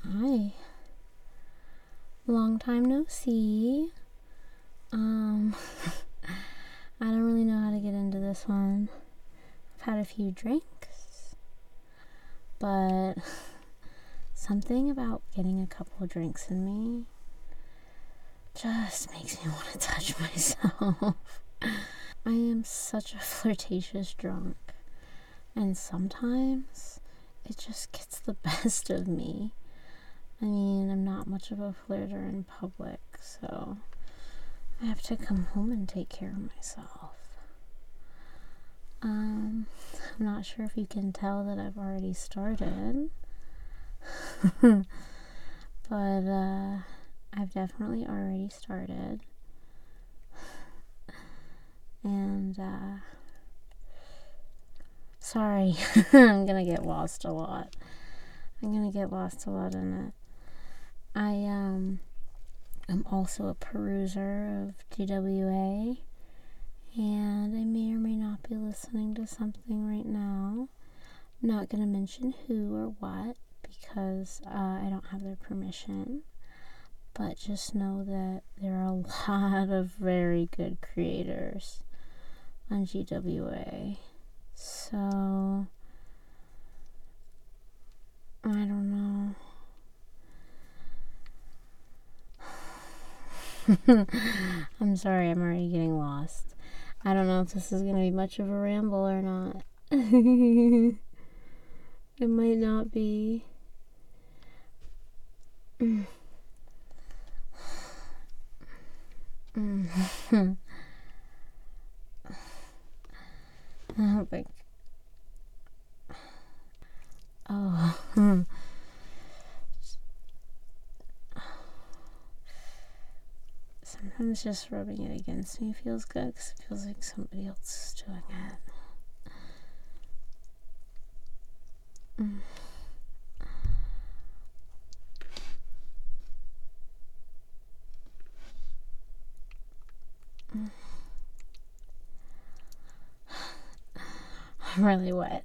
Hi. Long time no see. I don't really know how to get into this one. I've had a few drinks, but something about getting a couple of drinks in me just makes me want to touch myself. I am such a flirtatious drunk, and sometimes it just gets the best of me. I mean, I'm not much of a flirter in public, so I have to come home and take care of myself. I'm not sure if you can tell that I've already started, but I've definitely already started. And sorry, I'm gonna get lost a lot. in it. I'm also a peruser of GWA, and I may or may not be listening to something right now. I'm not gonna mention who or what because I don't have their permission, but just know that there are a lot of very good creators on GWA. So I don't know. I'm sorry, I'm already getting lost. I don't know if this is gonna be much of a ramble or not. It might not be. I don't think. Oh. Sometimes just rubbing it against me feels good because it feels like somebody else is doing it. I'm really wet.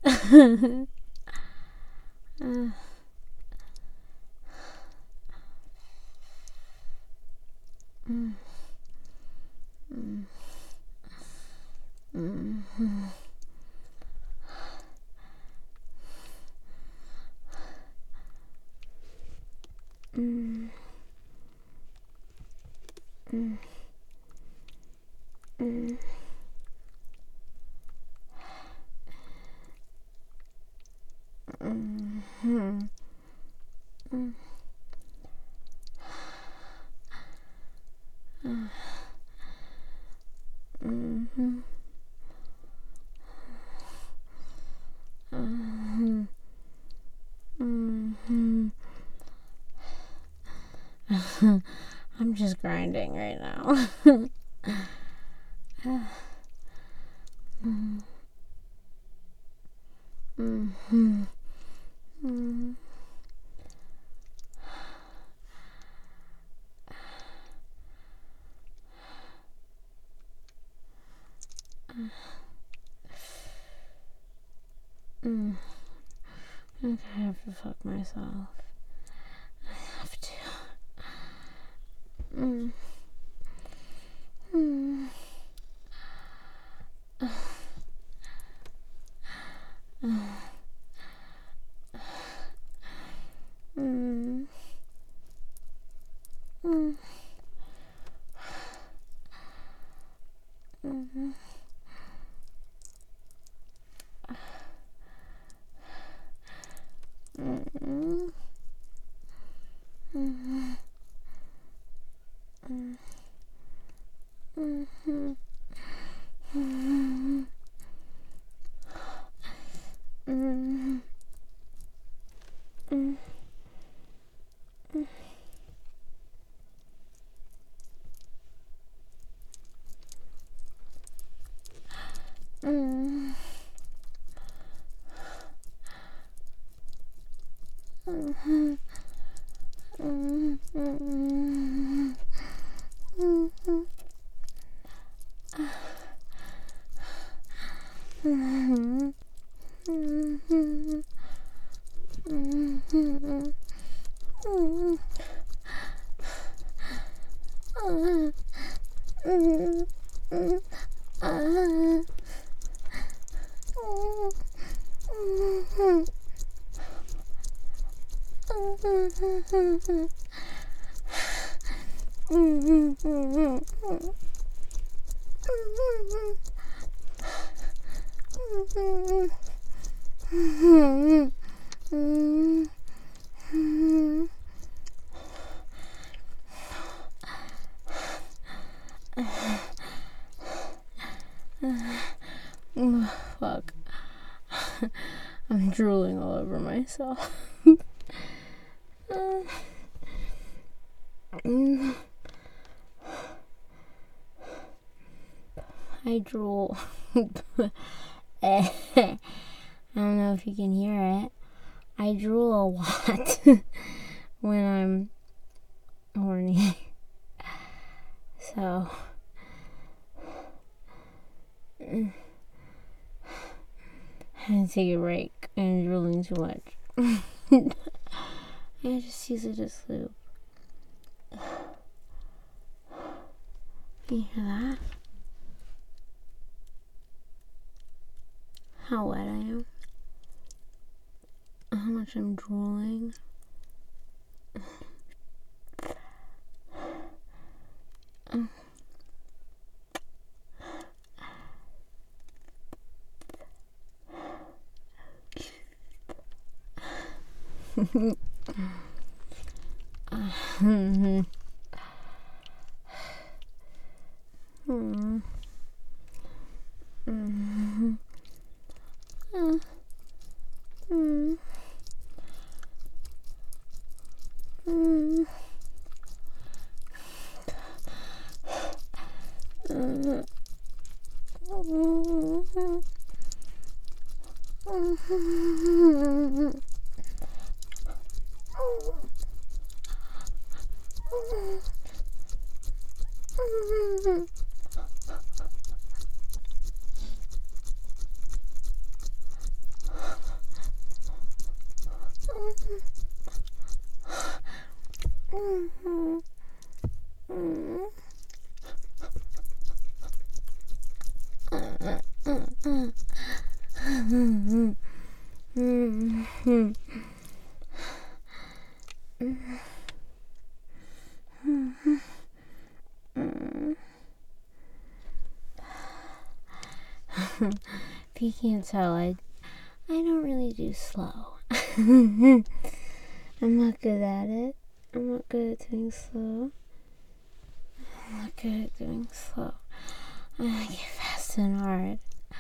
I'm just grinding right now. Okay, I have to fuck myself. I have to. Fuck. I'm drooling all over myself. I drool. I don't know if you can hear it. I drool a lot when I'm horny. So I had to take a break. I'm drooling too much. I just use it as lube. You hear that? How wet I am. How much I'm drooling. If you can't tell, I don't really do slow. I'm not good at it. I'm not good at doing slow. I'm not good at doing slow. I like it fast and hard.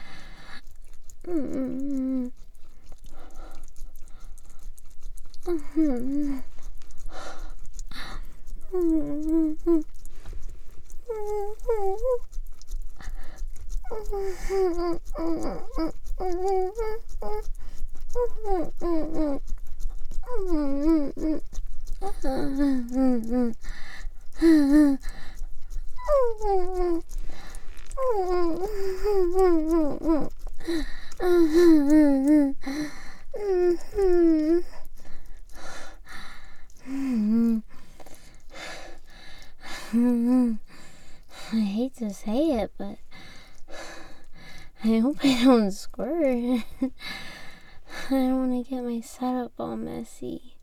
I hate to say it, but I hope I don't squirt. I don't want to get my setup all messy.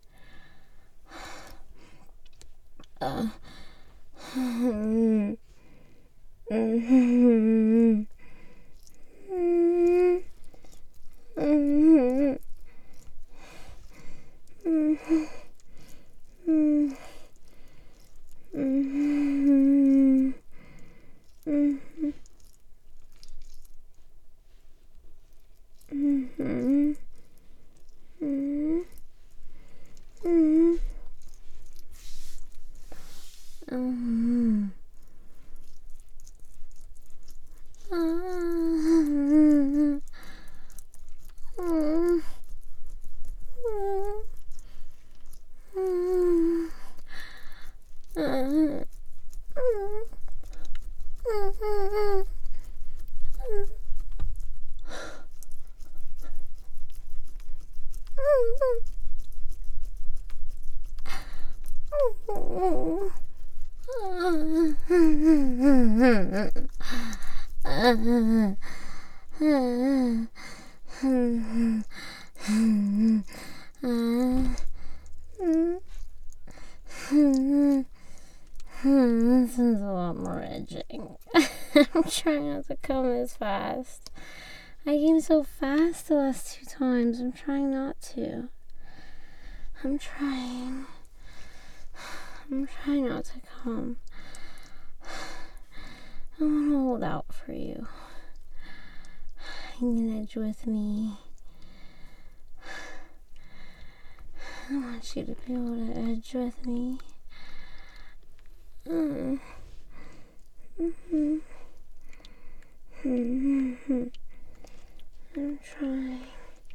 This is a lot more edging. I'm trying not to come as fast. I came so fast the last 2 times. I'm trying not to. I'm trying not to come. I want to hold out for you. You can edge with me. I want you to be able to edge with me. I'm trying.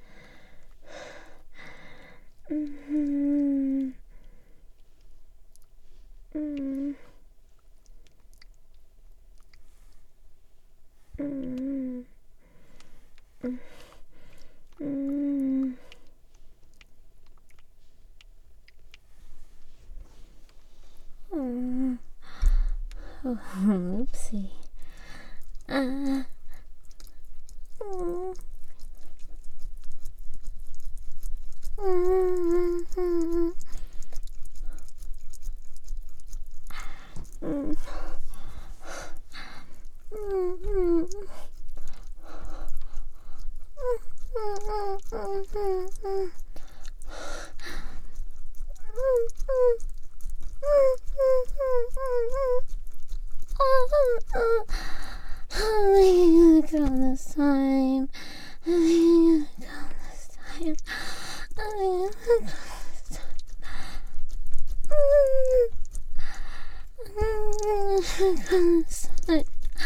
Oopsie. I'm gonna go this time. I'm gonna go this time. I'm gonna go this time. I'm gonna go this time.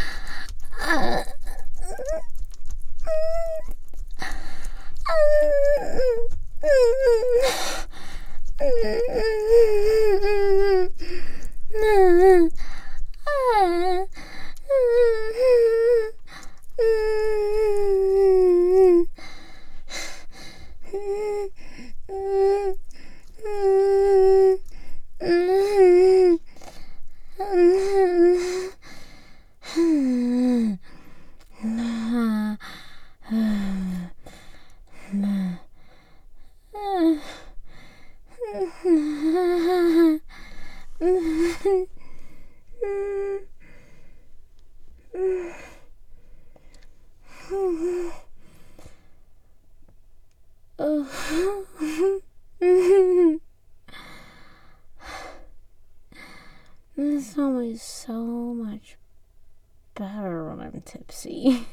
This song is so much better when I'm tipsy.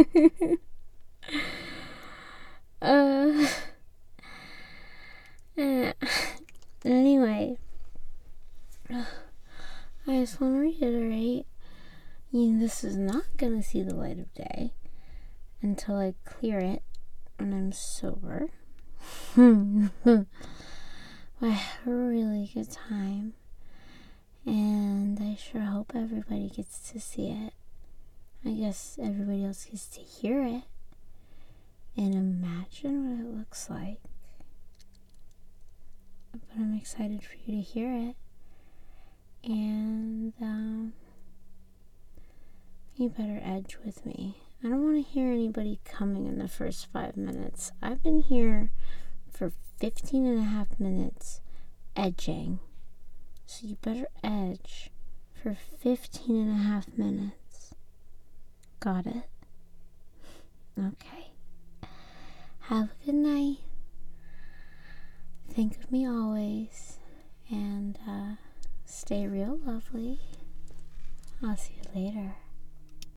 Anyway, I just want to reiterate, this is not gonna see the light of day until I clear it when I'm sober. I had a really good time, and I sure hope everybody gets to see it. I guess everybody else gets to hear it and imagine what it looks like. But I'm excited for you to hear it. And you better edge with me. I don't want to hear anybody coming in the first 5 minutes. I've been here for 15 and a half minutes edging. So you better edge for 15 and a half minutes. Got it? Okay. Have a good night. Think of me always. And stay real lovely. I'll see you later.